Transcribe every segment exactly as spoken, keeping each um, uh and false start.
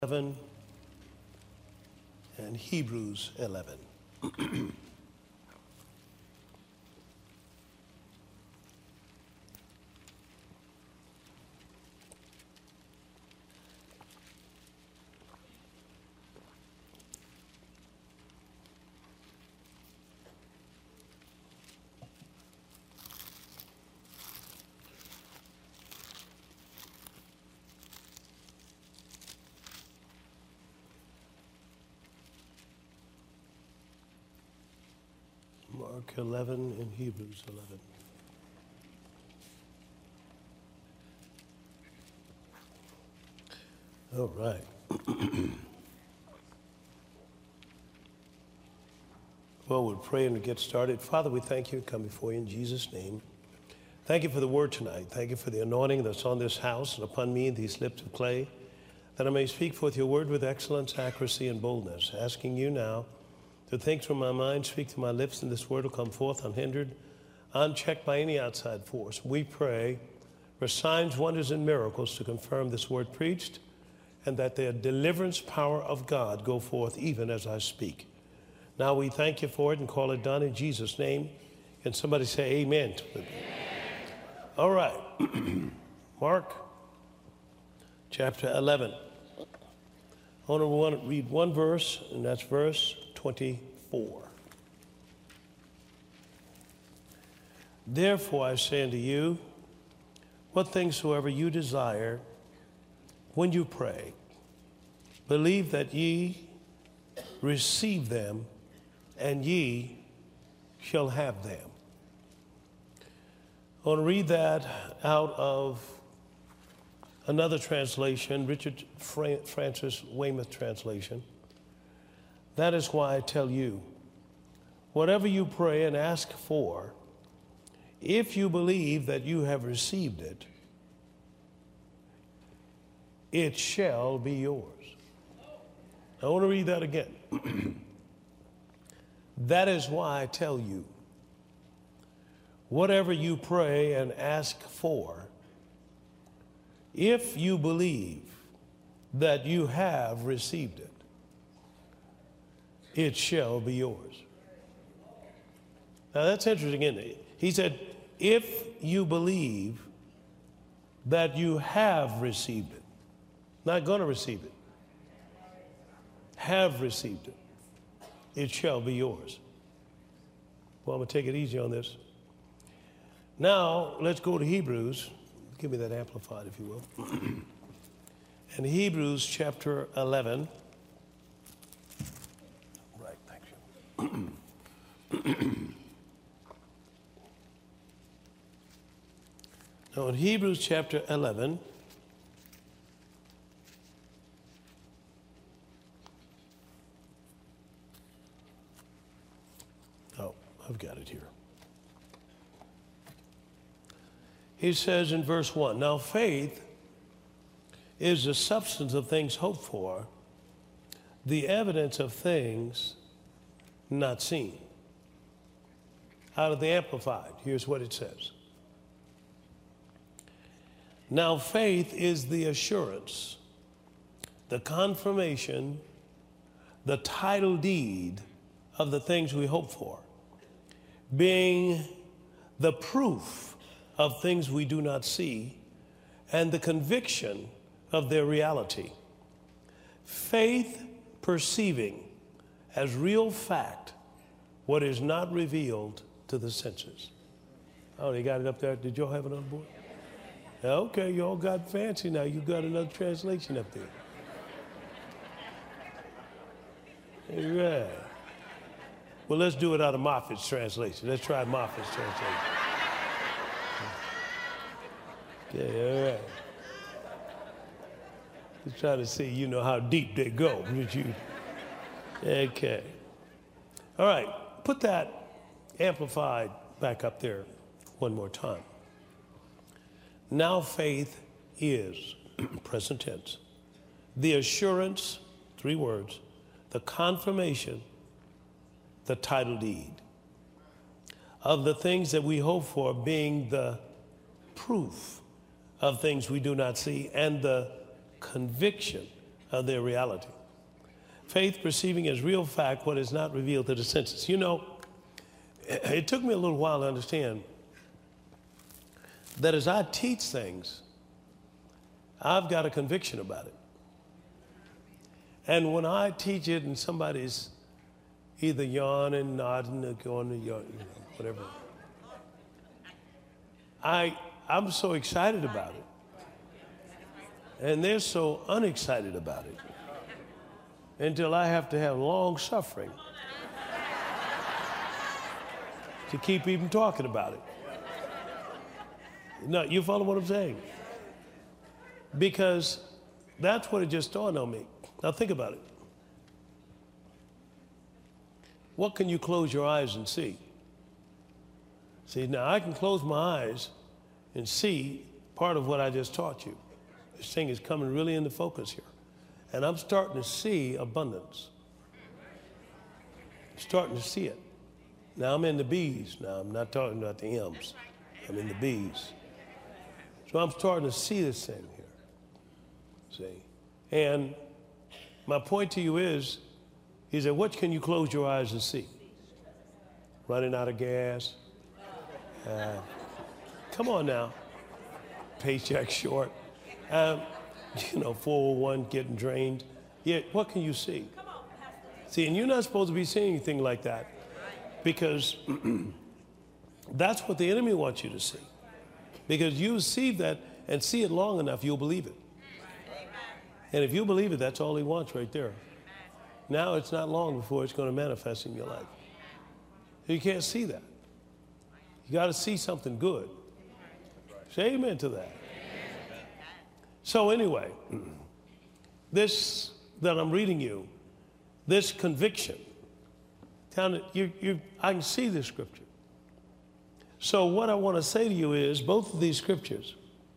eleven and Hebrews eleven. Mark eleven and Hebrews eleven. All right. Well, we'll pray and get started. Father, we thank you. Come before you in Jesus' name. Thank you for the word tonight. Thank you for the anointing that's on this house and upon me, these lips of clay, that I may speak forth your word with excellence, accuracy, and boldness, asking you now to think through my mind, speak to my lips, and this word will come forth unhindered, unchecked by any outside force. We pray for signs, wonders, and miracles to confirm this word preached, and that the deliverance power of God go forth even as I speak. Now we thank you for it and call it done in Jesus' name. Can somebody say amen to it? Amen. All right. Mark chapter eleven. I want to read one verse, and that's verse twenty-four. Therefore I say unto you, what things soever you desire, when you pray, believe that ye receive them, and ye shall have them. I want to read that out of another translation, Richard Francis Weymouth translation. That is why I tell you, whatever you pray and ask for, if you believe that you have received it, it shall be yours. I want to read that again. That is why I tell you, whatever you pray and ask for, if you believe that you have received it, it shall be yours. Now that's interesting, isn't it? He said, if you believe that you have received it, not going to receive it, have received it, it shall be yours. Well, I'm going to take it easy on this. Now, let's go to Hebrews. Give me that amplified, if you will. In Hebrews chapter eleven. Right, thank you. Now, in Hebrews chapter eleven, oh, I've got it here. He says in verse one, now faith is the substance of things hoped for, the evidence of things not seen. Out of the Amplified, here's what it says. Now faith is the assurance, the confirmation, the title deed of the things we hope for, being the proof of things we do not see, and the conviction of their reality. Faith perceiving as real fact what is not revealed to the senses. Oh, they got it up there. Did y'all have it on board? Okay, you all got fancy now. You got another translation up there. All right. Well, let's do it out of Moffat's translation. Let's try Moffat's translation. Okay, all right. Just trying to see, you know, how deep they go. You, okay. All right, put that amplified back up there one more time. Now faith is, present tense, the assurance, three words, the confirmation, the title deed of the things that we hope for, being the proof of things we do not see, and the conviction of their reality. Faith perceiving as real fact what is not revealed to the senses. You know, it took me a little while to understand that as I teach things, I've got a conviction about it. And when I teach it and somebody's either yawning, nodding, or going to yawn, you know, whatever, I, I'm so excited about it. And they're so unexcited about it until I have to have long suffering to keep even talking about it. No, you follow what I'm saying? Because that's what it just dawned on me. Now think about it. What can you close your eyes and see? See, now I can close my eyes and see part of what I just taught you. This thing is coming really into focus here. And I'm starting to see abundance. I'm starting to see it. Now I'm in the B's. Now I'm not talking about the M's. I'm in the B's. So I'm starting to see this thing here. See? And my point to you is, is that what can you close your eyes and see? Running out of gas? Uh, come on now. Paycheck short. Um, you know, four oh one getting drained. Yet, what can you see? See, and you're not supposed to be seeing anything like that because that's what the enemy wants you to see. Because you see that and see it long enough, you'll believe it. And if you believe it, that's all he wants right there. Now it's not long before it's going to manifest in your life. You can't see that. You got to see something good. Say amen to that. So anyway, this that I'm reading you, this conviction, you, you, I can see this scripture. So what I want to say to you is both of these scriptures,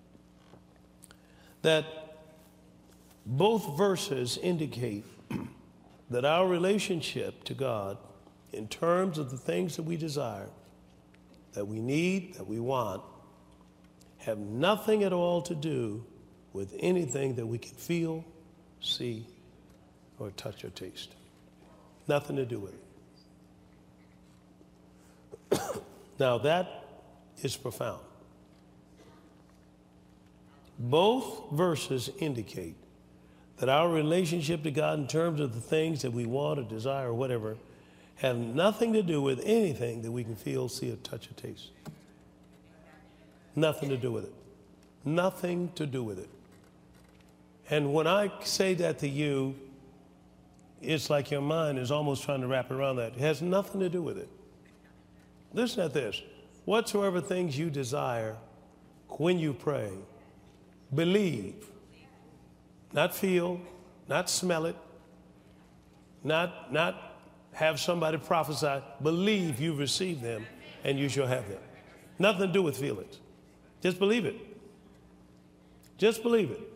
that both verses indicate that our relationship to God in terms of the things that we desire, that we need, that we want, have nothing at all to do with anything that we can feel, see, or touch or taste. Nothing to do with it. Now that is profound. Both verses indicate that our relationship to God in terms of the things that we want or desire or whatever have nothing to do with anything that we can feel, see, or touch or taste. Nothing to do with it. Nothing to do with it. And when I say that to you, it's like your mind is almost trying to wrap around that. It has nothing to do with it. Listen at this. Whatsoever things you desire when you pray, believe. Not feel, not smell it, not, not have somebody prophesy. Believe you've received them and you shall have them. Nothing to do with feelings. Just believe it. Just believe it.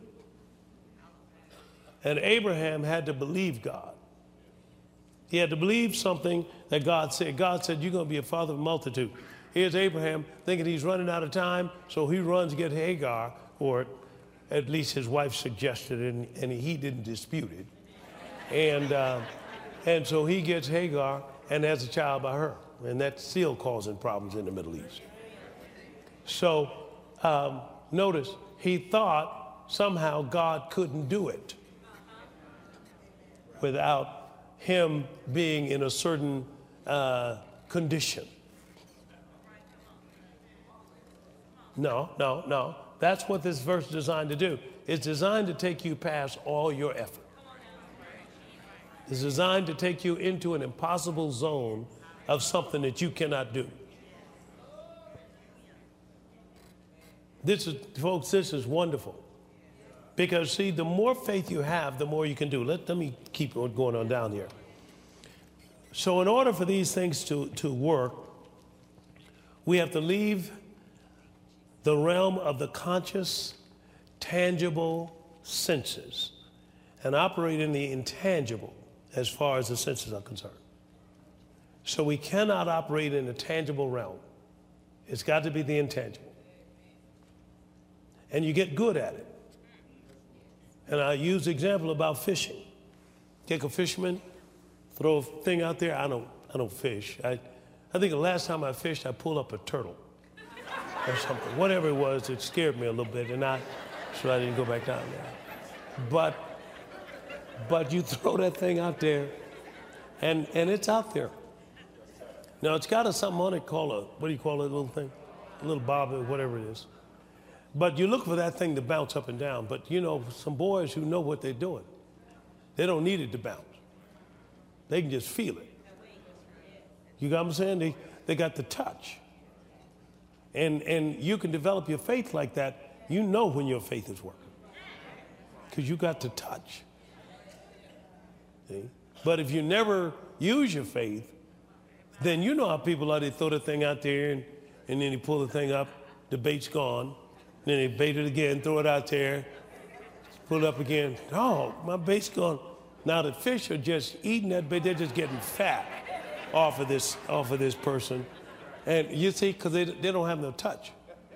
And Abraham had to believe God. He had to believe something that God said. God said, you're going to be a father of a multitude. Here's Abraham thinking he's running out of time, so he runs to get Hagar, or at least his wife suggested it, and, and he didn't dispute it. And, uh, and so he gets Hagar and has a child by her. And that's still causing problems in the Middle East. So um, notice, he thought somehow God couldn't do it without him being in a certain uh, condition. No, no, no. That's what this verse is designed to do. It's designed to take you past all your effort. It's designed to take you into an impossible zone of something that you cannot do. This is, folks, this is wonderful. Because, see, the more faith you have, the more you can do. Let, let me keep going on down here. So in order for these things to, to work, we have to leave the realm of the conscious, tangible senses and operate in the intangible as far as the senses are concerned. So we cannot operate in the tangible realm. It's got to be the intangible. And you get good at it. And I use the example about fishing. Take a fisherman, throw a thing out there. I don't, I don't fish. I, I think the last time I fished, I pulled up a turtle or something. Whatever it was, it scared me a little bit, and I, so I didn't go back down there. But, but you throw that thing out there, and, and it's out there. Now, it's got a something on it called a, what do you call it, little thing? A little bob or whatever it is. But you look for that thing to bounce up and down. But, you know, some boys who know what they're doing, they don't need it to bounce. They can just feel it. You got what I'm saying? They, they got the touch. And, and you can develop your faith like that. You know when your faith is working because you got the touch. See? But if you never use your faith, then you know how people are. They throw the thing out there, and, and then they pull the thing up, the bait's gone. Then they bait it again, throw it out there, pull it up again. Oh, my bait's gone. Now the fish are just eating that bait. They're just getting fat off of this, off of this person. And you see, because they, they don't have no touch.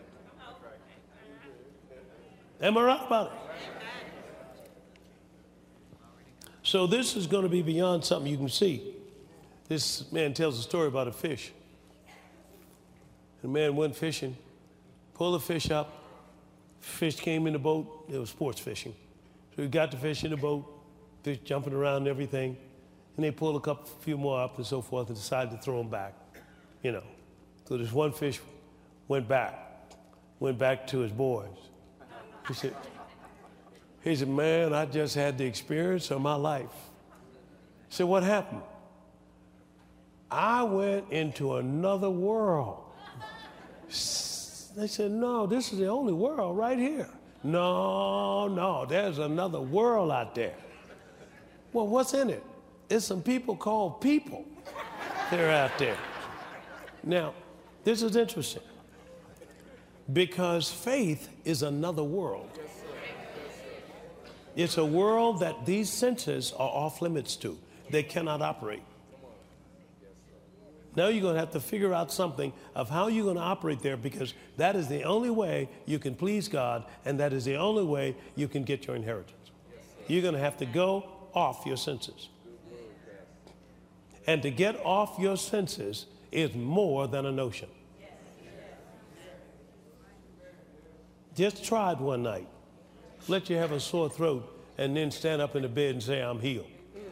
Am I right about it? So this is going to be beyond something you can see. This man tells a story about a fish. The man went fishing, pulled the fish up. Fish came in the boat. It was sports fishing. So he got the fish in the boat, fish jumping around and everything. And they pulled a couple, few more up and so forth and decided to throw them back, you know. So this one fish went back, went back to his boys. He said, he said, man, I just had the experience of my life. He said, what happened? I went into another world. They said, no, this is the only world right here. No, no, there's another world out there. Well, what's in it? It's some people called people. They're out there. Now, this is interesting because faith is another world. It's a world that these senses are off limits to. They cannot operate. Now you're going to have to figure out something of how you're going to operate there because that is the only way you can please God, and that is the only way you can get your inheritance. You're going to have to go off your senses. And to get off your senses is more than a notion. Just try it one night. Let you have a sore throat and then stand up in the bed and say, I'm healed.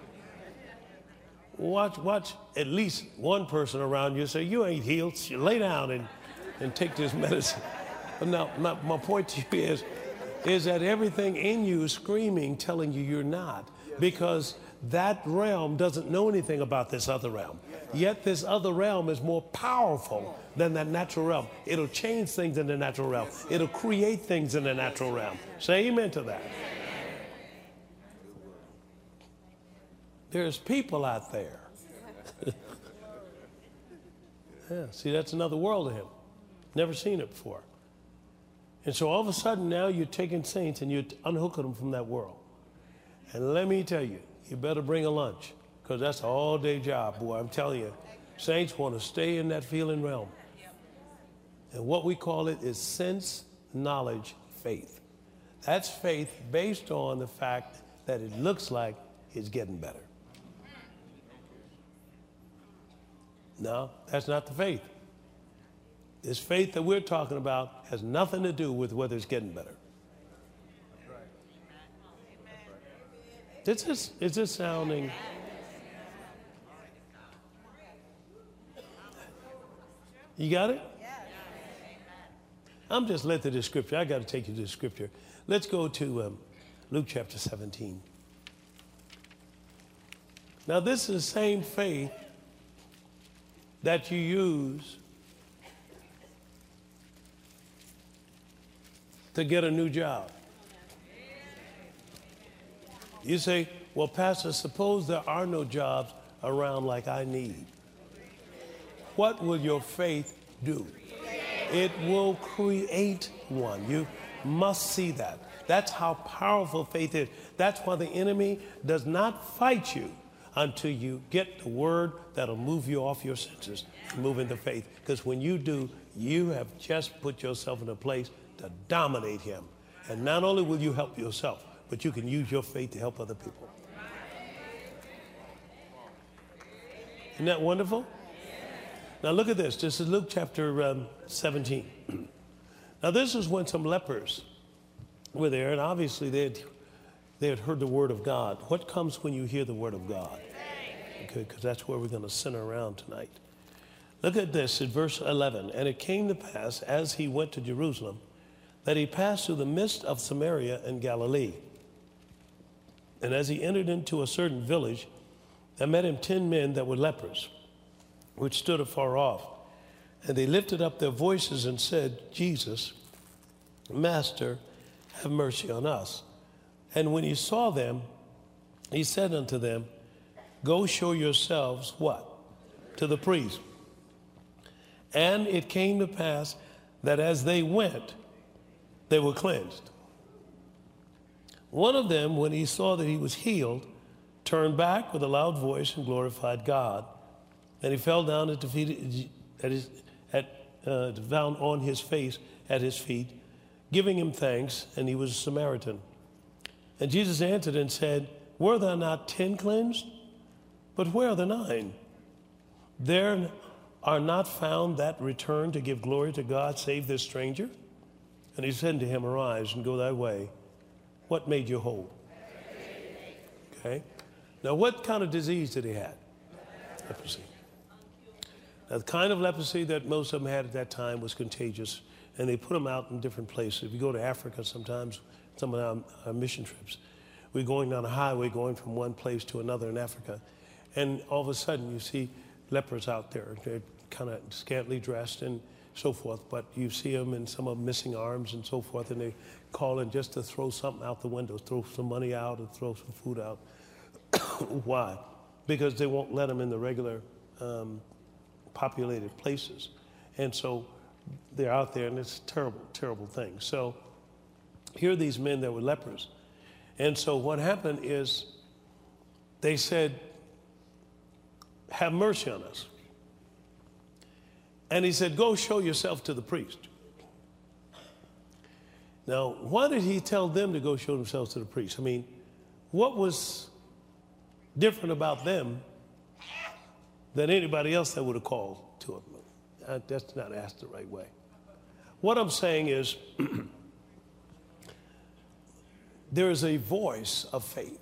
Watch, watch at least one person around you say, you ain't healed. So lay down and, and take this medicine. But now, my, my point to you is, is that everything in you is screaming, telling you you're not, because that realm doesn't know anything about this other realm. Yet this other realm is more powerful than that natural realm. It'll change things in the natural realm. It'll create things in the natural realm. Say amen to that. There's people out there. Yeah, see, that's another world to him. Never seen it before. And so all of a sudden now you're taking saints and you're unhooking them from that world. And let me tell you, you better bring a lunch because that's an all-day job, boy. I'm telling you, saints want to stay in that feeling realm. And what we call it is sense, knowledge, faith. That's faith based on the fact that it looks like it's getting better. No, that's not the faith. This faith that we're talking about has nothing to do with whether it's getting better. Is this, is this sounding? You got it? I'm just led to this scripture. I got to take you to the scripture. Let's go to um, Luke chapter seventeen. Now, this is the same faith that you use to get a new job. You say, well, Pastor, suppose there are no jobs around like I need. What will your faith do? It will create one. You must see that. That's how powerful faith is. That's why the enemy does not fight you until you get the word that'll move you off your senses and move into faith. Because when you do, you have just put yourself in a place to dominate him. And not only will you help yourself, but you can use your faith to help other people. Isn't that wonderful? Now look at this. This is Luke chapter um, seventeen. Now this is when some lepers were there, and obviously they had, they had heard the word of God. What comes when you hear the word of God? Okay, because that's where we're going to center around tonight. Look at this in verse eleven. And it came to pass, as he went to Jerusalem, that he passed through the midst of Samaria and Galilee. And as he entered into a certain village, there met him ten men that were lepers, which stood afar off. And they lifted up their voices and said, Jesus, Master, have mercy on us. And when he saw them, he said unto them, Go show yourselves what? To the priest. And it came to pass that as they went, they were cleansed. One of them, when he saw that he was healed, turned back with a loud voice and glorified God. And he fell down at the feet, at his, at, uh, down on his face at his feet, giving him thanks, and he was a Samaritan. And Jesus answered and said, Were there not ten cleansed? But where are the nine? There are not found that return to give glory to God, save this stranger? And he said to him, Arise and go thy way. What made you whole? Okay. Now, what kind of disease did he have? Leprosy. Now, the kind of leprosy that most of them had at that time was contagious, and they put them out in different places. If you go to Africa sometimes, some of our, our mission trips, we're going down a highway going from one place to another in Africa, and all of a sudden you see lepers out there. They're kind of scantily dressed and so forth, but you see them and some of them missing arms and so forth, and they call in just to throw something out the window, throw some money out or throw some food out. Why? Because they won't let them in the regular um, populated places. And so they're out there, and it's a terrible, terrible thing. So here are these men that were lepers. And so what happened is they said, have mercy on us. And he said, go show yourself to the priest. Now, why did he tell them to go show themselves to the priest? I mean, what was different about them than anybody else that would have called to him? Uh, that's not asked the right way. What I'm saying is there is a voice of faith.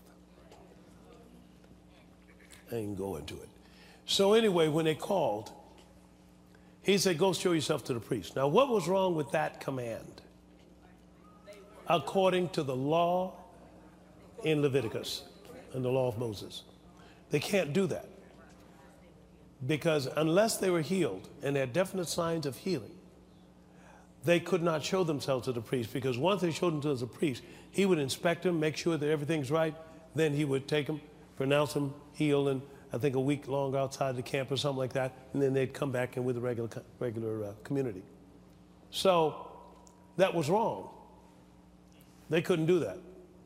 I ain't go into it. So anyway, when they called, he said, go show yourself to the priest. Now, what was wrong with that command? According to the law in Leviticus and the law of Moses, they can't do that. Because unless they were healed and had definite signs of healing, they could not show themselves to the priest. Because once they showed themselves to the priest, he would inspect them, make sure that everything's right. Then he would take them, pronounce them healed, and I think a week long outside the camp or something like that. And then they'd come back in with the regular, regular uh, community. So that was wrong. They couldn't do that.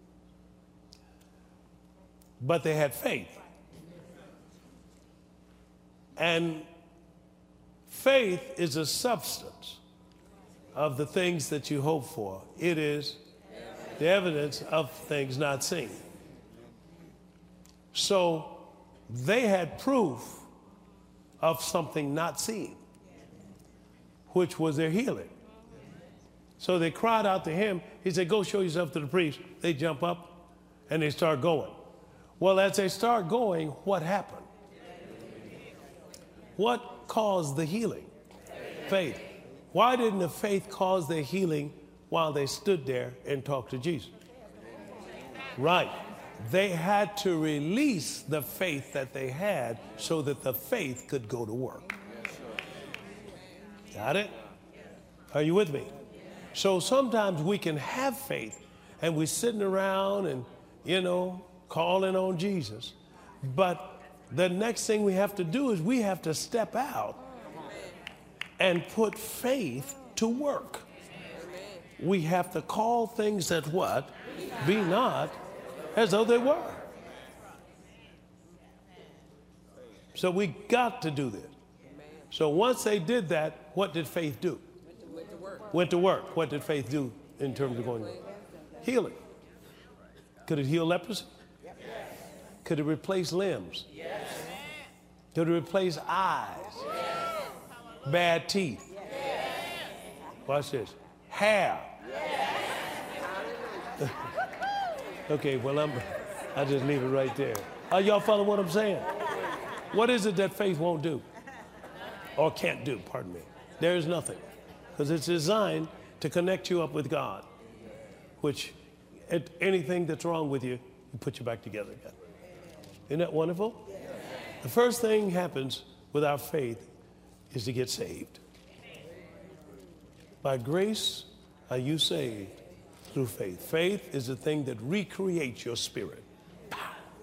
But they had faith. And faith is a substance of the things that you hope for. It is the evidence of things not seen. So they had proof of something not seen, which was their healing. So they cried out to him. He said, go show yourself to the priest. They jump up and they start going. Well, as they start going, what happened? What caused the healing? Faith. Why didn't the faith cause their healing while they stood there and talked to Jesus? Right. They had to release the faith that they had so that the faith could go to work. Got it? Are you with me? So sometimes we can have faith and we're sitting around and, you know, calling on Jesus. But the next thing we have to do is we have to step out and put faith to work. We have to call things that what? Be not as though they were. So we got to do this. So once they did that, what did faith do? Went to work. What did faith do in terms of going? Healing. Could it heal leprosy? Yes. Could it replace limbs? Yes. Could it replace eyes? Yes. Bad teeth? Yes. Watch this. Hair? Yes. Okay, well, I'm, I'll just leave it right there. Are y'all following what I'm saying? What is it that faith won't do? Or can't do, pardon me. There is nothing. Because it's designed to connect you up with God, which at anything that's wrong with you, you put you back together again. Isn't that wonderful? The first thing happens with our faith is to get saved. By grace are you saved through faith. Faith is the thing that recreates your spirit. Pow.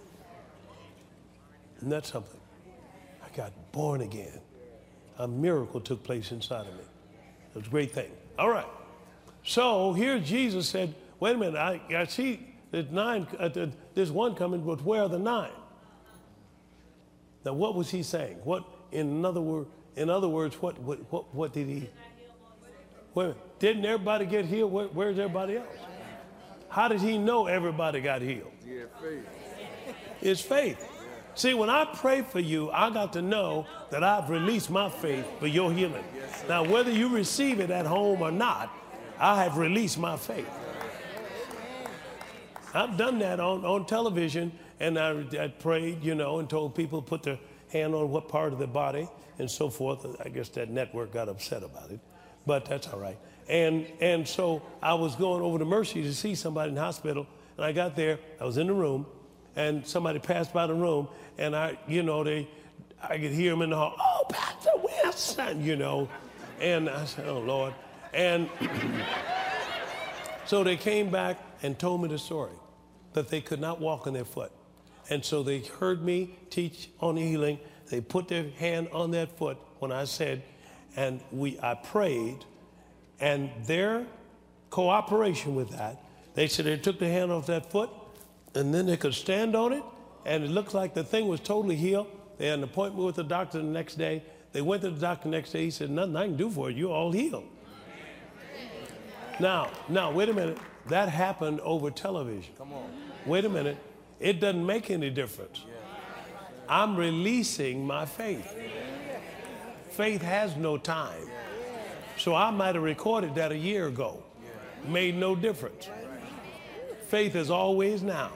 Isn't that something? I got born again. A miracle took place inside of me. It was a great thing. All right. So here Jesus said, wait a minute, I, I see there's nine, uh, there's one coming, but where are the nine? Now, what was he saying? What, in other word, in other words, what, what, what, what did he? Wait a minute, didn't everybody get healed? Where, where's everybody else? How did he know everybody got healed? Yeah, faith. It's faith. See, when I pray for you, I got to know that I've released my faith for your healing. Yes, now, whether you receive it at home or not, I have released my faith. I've done that on, on television, and I, I prayed, you know, and told people to put their hand on what part of the body and so forth. I guess that network got upset about it, but that's all right. And, and so I was going over to Mercy to see somebody in the hospital, and I got there. I was in the room, and somebody passed by the room, and I, you know, they, I could hear them in the hall, oh, Pastor Wilson, you know. And I said, oh, Lord. And so they came back and told me the story, that they could not walk on their foot. And so they heard me teach on healing. They put their hand on that foot when I said, and we, I prayed, and their cooperation with that, they said they took their hand off that foot, and then they could stand on it, and it looked like the thing was totally healed. They had an appointment with the doctor the next day. They went to the doctor the next day. He said, nothing I can do for you. You're all healed. Now, now, wait a minute. That happened over television. Come on. Wait a minute. It doesn't make any difference. I'm releasing my faith. Faith has no time. So I might have recorded that a year ago. Made no difference. Faith is always now.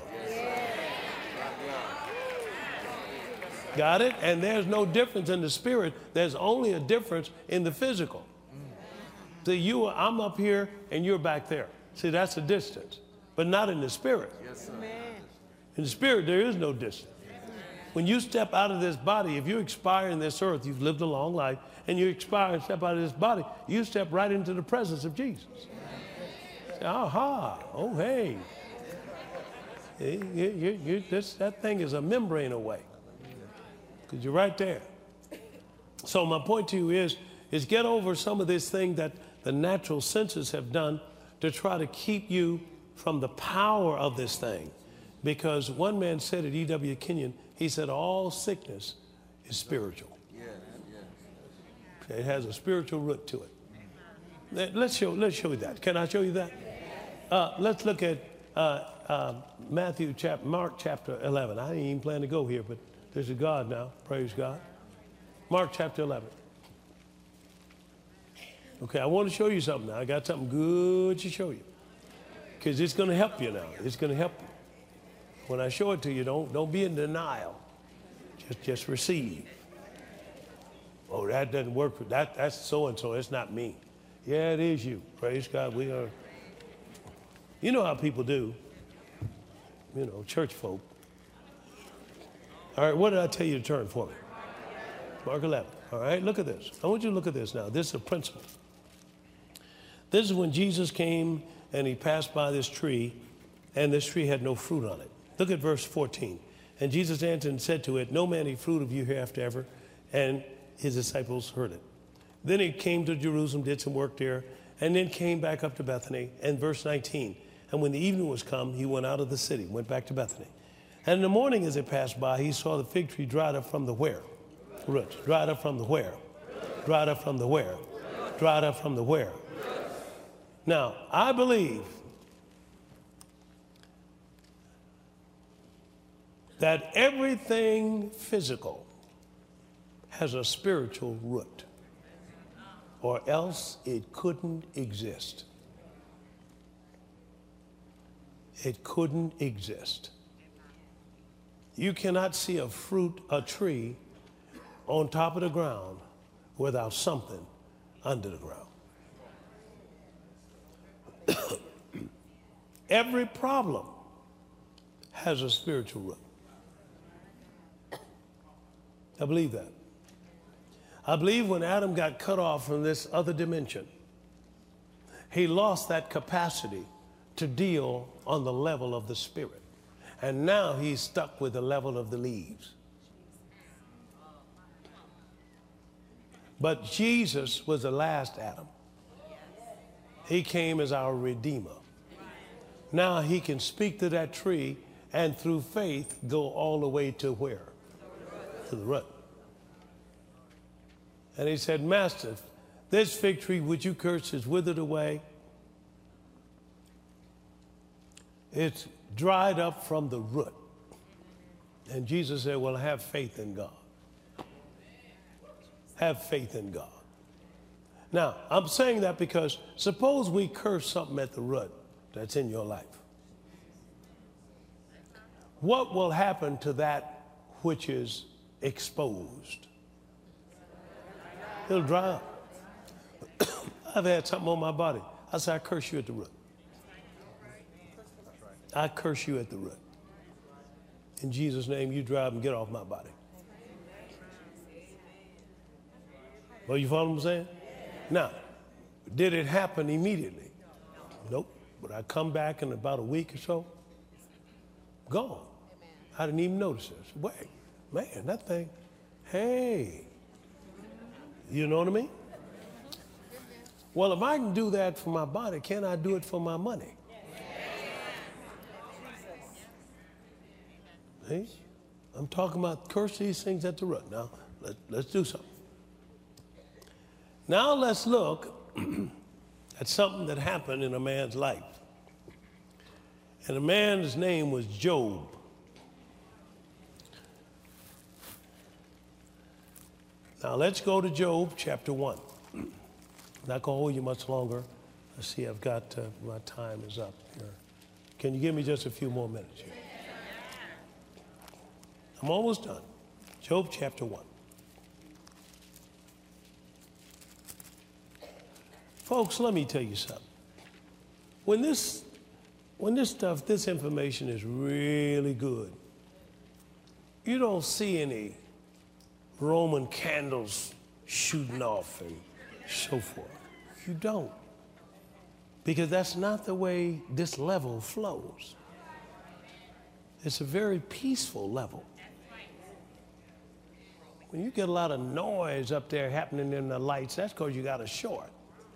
Got it? And there's no difference in the spirit. There's only a difference in the physical. See, you, I'm up here and you're back there. See, that's a distance, but not in the spirit. Yes, sir. In the spirit, there is no distance. When you step out of this body, if you expire in this earth, you've lived a long life, and you expire and step out of this body, you step right into the presence of Jesus. Say, aha, oh, hey. You, you, you, this, that thing is a membrane away, because you're right there. So my point to you is, is get over some of this thing that the natural senses have done to try to keep you from the power of this thing. Because one man said at E W Kenyon, he said, all sickness is spiritual. Yeah, yeah. It has a spiritual root to it. Let's show, let's show you that. Can I show you that? Uh, let's look at uh, uh, Matthew, chap- Mark chapter eleven. I didn't even plan to go here, but there's a God now. Praise God. Mark chapter eleven. Okay, I want to show you something now. I got something good to show you. Because it's going to help you now. It's going to help you. When I show it to you, don't, don't be in denial. Just, just receive. Oh, that doesn't work. For that, that's so-and-so. It's not me. Yeah, it is you. Praise God. We are. You know how people do. You know, church folk. All right, what did I tell you to turn for me? Mark eleven. All right, look at this. I want you to look at this now. This is a principle. This is when Jesus came and he passed by this tree, and this tree had no fruit on it. Look at verse fourteen. And Jesus answered and said to it, no man eat fruit of you hereafter ever. And his disciples heard it. Then he came to Jerusalem, did some work there, and then came back up to Bethany. And verse nineteen, and when the evening was come, he went out of the city, went back to Bethany. And in the morning as he passed by, he saw the fig tree dried up from the where? Roots. Dried up from the where? Dried up from the where? Dried up from the where? Now, I believe that everything physical has a spiritual root, or else it couldn't exist. It couldn't exist. You cannot see a fruit, a tree on top of the ground without something under the ground. Every problem has a spiritual root. I believe that. I believe when Adam got cut off from this other dimension, he lost that capacity to deal on the level of the spirit. And now he's stuck with the level of the leaves. But Jesus was the last Adam. He came as our Redeemer. Now he can speak to that tree and through faith go all the way to where? To the root. And he said, Master, this fig tree which you cursed is withered away. It's dried up from the root. And Jesus said, well, have faith in God. Have faith in God. Now, I'm saying that because suppose we curse something at the root that's in your life. What will happen to that which is exposed? It'll dry up. I've had something on my body. I said, I curse you at the root. I curse you at the root. In Jesus' name, you dry up and get off my body. Well, you follow what I'm saying? Now, did it happen immediately? Nope. But I come back in about a week or so, gone. I didn't even notice this. Wait, man, that thing, hey. You know what I mean? Well, if I can do that for my body, can I do it for my money? See? I'm talking about curse these things at the root. Now, let, let's do something. Now let's look at something that happened in a man's life. And the man's name was Job. Now let's go to Job chapter one. I'm not going to hold you much longer. Let's see, I've got, uh, my time is up here. Can you give me just a few more minutes here? I'm almost done. Job chapter one. Folks, let me tell you something. When this, when this stuff, this information is really good, you don't see any Roman candles shooting off and so forth. You don't. Because that's not the way this level flows. It's a very peaceful level. When you get a lot of noise up there happening in the lights, that's because you got a short.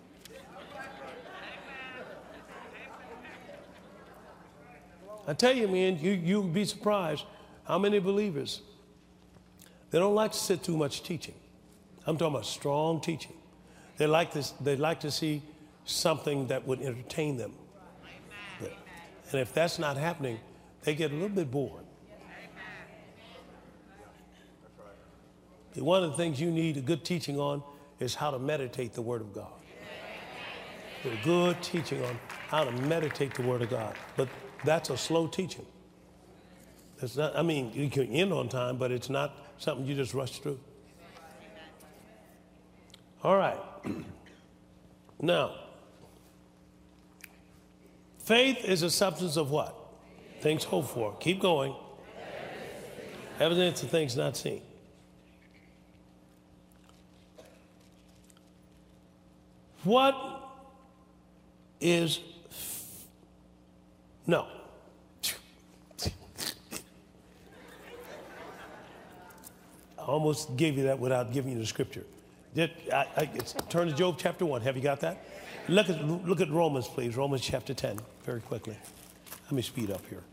I tell you, man, you, you'll be surprised how many believers, they don't like to sit through much teaching. I'm talking about strong teaching. They like to, they like to see something that would entertain them. But, and if that's not happening, they get a little bit bored. One of the things you need a good teaching on is how to meditate the Word of God. A good teaching on how to meditate the Word of God. But that's a slow teaching. It's not, I mean, you can end on time, but it's not something you just rush through. All right. Now, faith is a substance of what? Things hoped for. Keep going. Evidence of things not seen. What is, no. I almost gave you that without giving you the scripture. Did, I, I, turn to Job chapter one. Have you got that? Look at, look at Romans, please. Romans chapter ten, very quickly. Let me speed up here.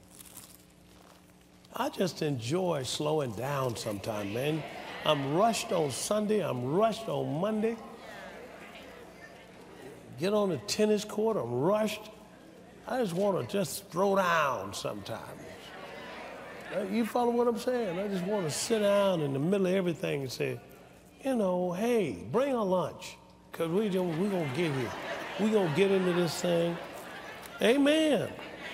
I just enjoy slowing down sometime, man. I'm rushed on Sunday. I'm rushed on Monday. Get on the tennis court, I'm rushed. I just want to just throw down sometimes. You follow what I'm saying? I just want to sit down in the middle of everything and say, you know, hey, bring our lunch, because we don't, we're going to get here. We're going to get into this thing. Amen.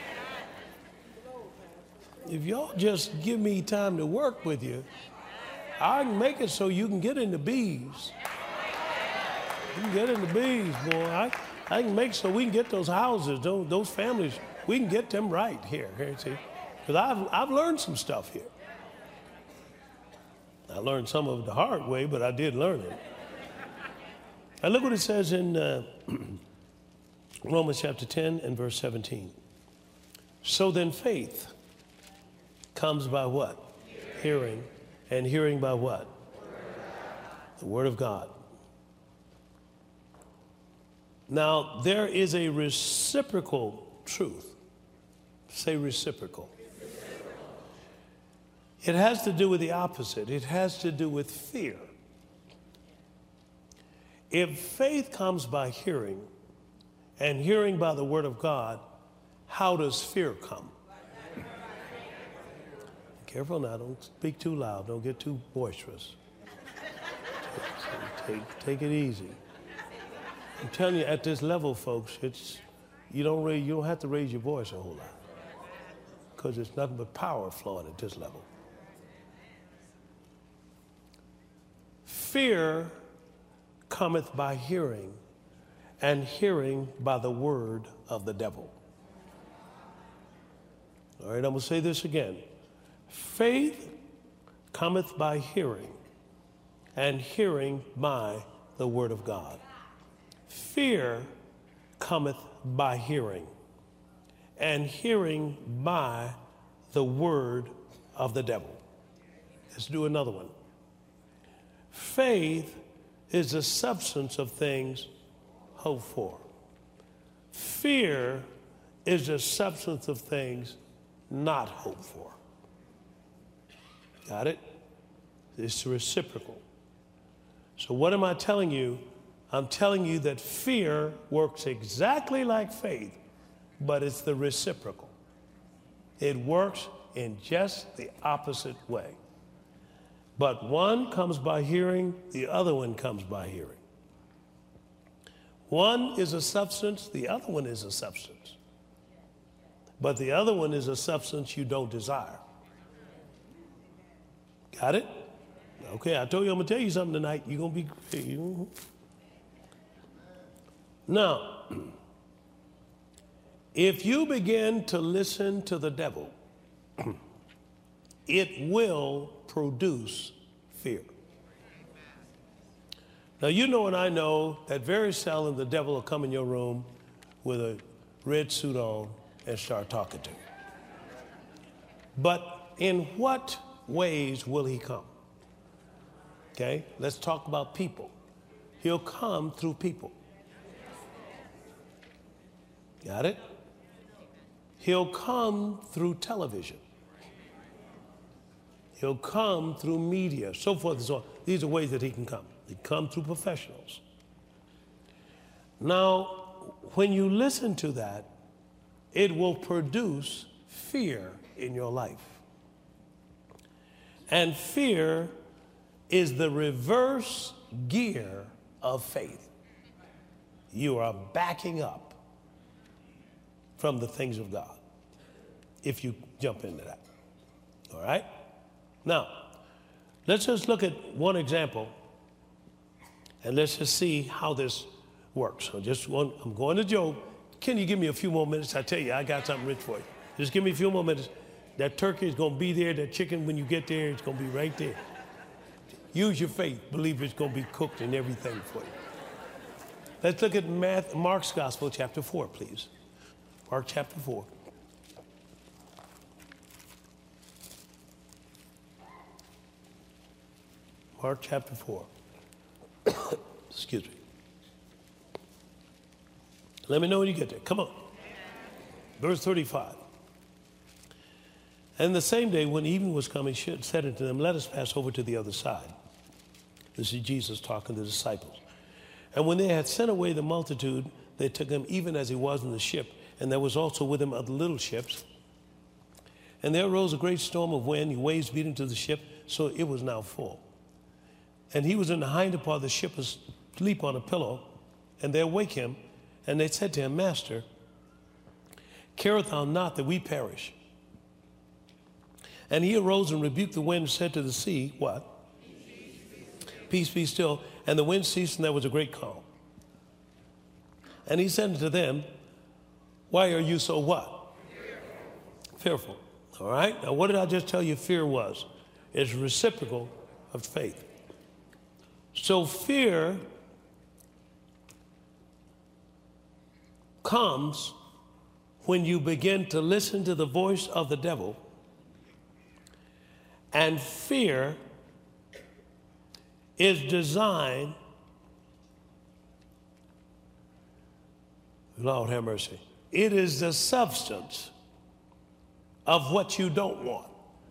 If y'all just give me time to work with you, I can make it so you can get in the bees. You can get in the bees, boy. I, I can make so we can get those houses, those, those families, we can get them right here, here see? Because I've, I've learned some stuff here. I learned some of it the hard way, but I did learn it. And look what it says in uh, Romans chapter ten and verse seventeen. So then faith comes by what? Hearing. And hearing by what? The Word of God. Now, there is a reciprocal truth. Say reciprocal. It has to do with the opposite. It has to do with fear. If faith comes by hearing, and hearing by the Word of God, how does fear come? Careful now, don't speak too loud, don't get too boisterous. Take, take, take it easy. I'm telling you, at this level, folks, it's you don't raise, you don't have to raise your voice a whole lot, because it's nothing but power flowing at this level. Fear cometh by hearing, and hearing by the word of the devil. All right, I'm going to say this again. Faith cometh by hearing, and hearing by the word of God. Fear cometh by hearing, and hearing by the word of the devil. Let's do another one. Faith is the substance of things hoped for. Fear is the substance of things not hoped for. Got it? It's reciprocal. So what am I telling you? I'm telling you that fear works exactly like faith, but it's the reciprocal. It works in just the opposite way. But one comes by hearing, the other one comes by hearing. One is a substance, the other one is a substance. But the other one is a substance you don't desire. Got it? Okay, I told you I'm going to tell you something tonight. You're going to be... You... Now, if you begin to listen to the devil, it will produce fear. Now, you know and I know that very seldom the devil will come in your room with a red suit on and start talking to you. But in what ways will he come? Okay, let's talk about people. He'll come through people. Got it? He'll come through television. He'll come through media, so forth and so on. These are ways that he can come. He can come through professionals. Now, when you listen to that, it will produce fear in your life. And fear is the reverse gear of faith. You are backing up from the things of God if you jump into that. All right? Now, let's just look at one example, and let's just see how this works. So just one, I'm going to Job. Can you give me a few more minutes? I tell you, I got something rich for you. Just give me a few more minutes. That turkey is going to be there. That chicken, when you get there, it's going to be right there. Use your faith. Believe it's going to be cooked and everything for you. Let's look at Matthew, Mark's Gospel, chapter four, please. Mark chapter four. Mark chapter four. Excuse me. Let me know when you get there. Come on. Verse thirty-five. And the same day when evening was coming, she said unto them, let us pass over to the other side. This is Jesus talking to the disciples. And when they had sent away the multitude, they took him even as he was in the ship. And there was also with him other little ships. And there arose a great storm of wind, the waves beat into the ship, so it was now full. And he was in the hinder part of the ship asleep on a pillow, and they awake him, and they said to him, Master, carest thou not that we perish? And he arose and rebuked the wind and said to the sea, what? Peace, be still. And the wind ceased, and there was a great calm. And he said unto them, why are you so what? Fearful. Fearful. All right? Now, what did I just tell you fear was? It's reciprocal of faith. So fear comes when you begin to listen to the voice of the devil, and fear is designed, Lord have mercy, it is the substance of what you don't want.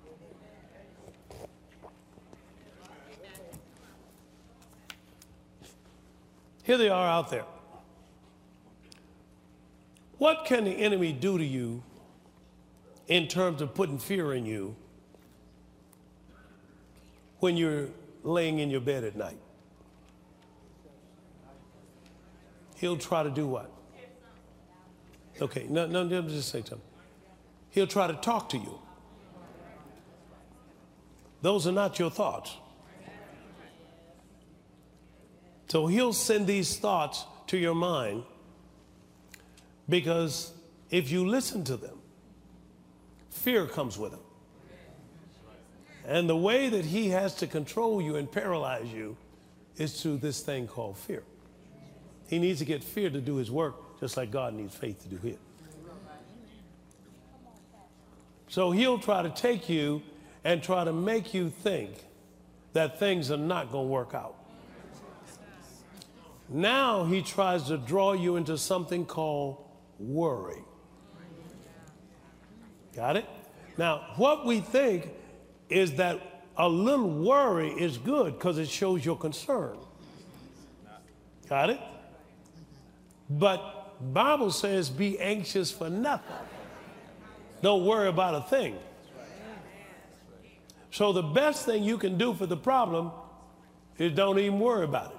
Here they are out there. What can the enemy do to you in terms of putting fear in you when you're laying in your bed at night? He'll try to do what? Okay, no, no, let me just say something. He'll try to talk to you. Those are not your thoughts. So he'll send these thoughts to your mind, because if you listen to them, fear comes with them. And the way that he has to control you and paralyze you is through this thing called fear. He needs to get fear to do his work, just like God needs faith to do his. So he'll try to take you and try to make you think that things are not going to work out. Now he tries to draw you into something called worry. Got it? Now, what we think is that a little worry is good because it shows your concern. Got it? But Bible says be anxious for nothing. Don't worry about a thing. So the best thing you can do for the problem is don't even worry about it.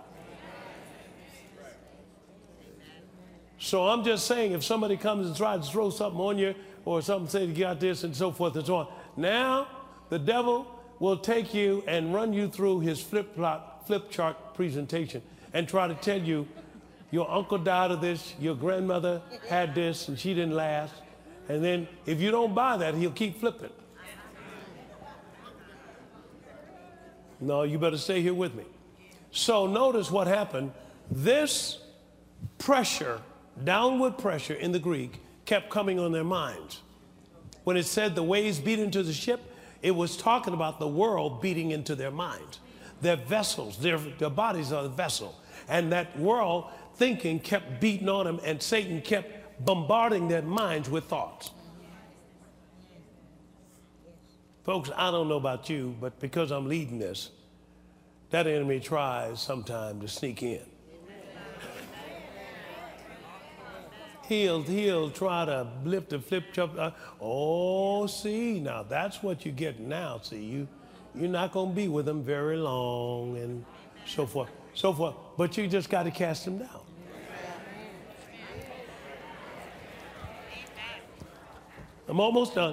So I'm just saying, if somebody comes and tries to throw something on you or something, say you got this and so forth and so on, now the devil will take you and run you through his flip plot, flip chart presentation and try to tell you your uncle died of this, your grandmother had this and she didn't last. And then if you don't buy that, he'll keep flipping. No, you better stay here with me. So notice what happened. This pressure, downward pressure in the Greek, kept coming on their minds. When it said the waves beat into the ship, it was talking about the world beating into their minds. Their vessels, their, their bodies are the vessel. And that world thinking kept beating on them, and Satan kept bombarding their minds with thoughts. Folks, I don't know about you, but because I'm leading this, that enemy tries sometime to sneak in. He'll, he'll try to lift the flip chop. Uh, oh, see, now that's what you get now. See, you, you're not going to be with them very long and so forth, so forth. But you just got to cast them down. I'm almost done.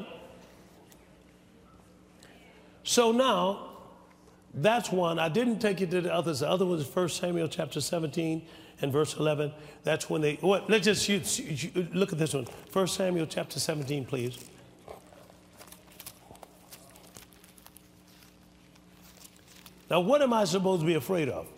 So now, that's one. I didn't take you to the others. The other was First Samuel chapter seventeen and verse eleven. That's when they, well, let's just you, you, look at this one. First Samuel chapter seventeen, please. Now, what am I supposed to be afraid of?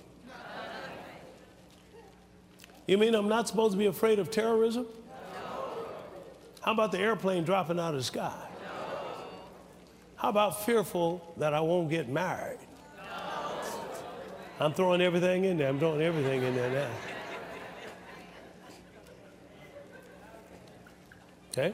You mean I'm not supposed to be afraid of terrorism? How about the airplane dropping out of the sky? How about fearful that I won't get married? I'm throwing everything in there. I'm throwing everything in there now. Okay?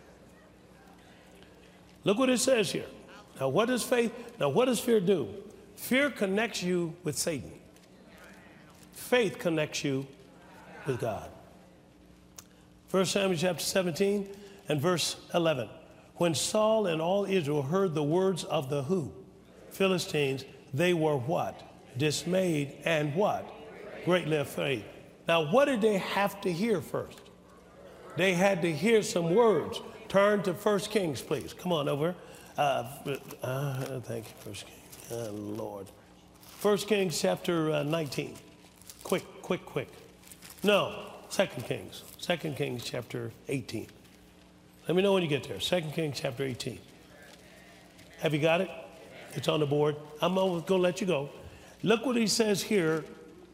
Look what it says here. Now, what does faith, now what does fear do? Fear connects you with Satan. Faith connects you with God. First Samuel chapter seventeen and verse eleven. When Saul and all Israel heard the words of the who? Philistines, they were what? Dismayed and what? Greatly afraid. Now, what did they have to hear first? They had to hear some words. Turn to First Kings, please. Come on over. Uh, uh, thank you, First Kings. Oh, Lord. First Kings chapter uh, nineteen. Quick, quick, quick. No, Second Kings. Second Kings chapter eighteen. Let me know when you get there. Second Kings chapter eighteen. Have you got it? It's on the board. I'm going to let you go. Look what he says here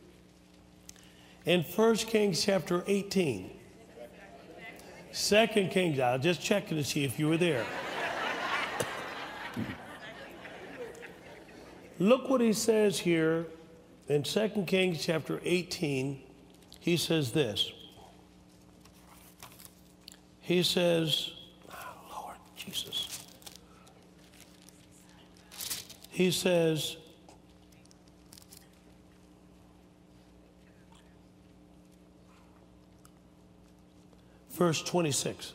in First Kings chapter eighteen. Second Kings, I was just checking to see if you were there. Look what he says here in Second Kings chapter eighteen. He says this. He says, oh, Lord Jesus. He says, verse twenty-six.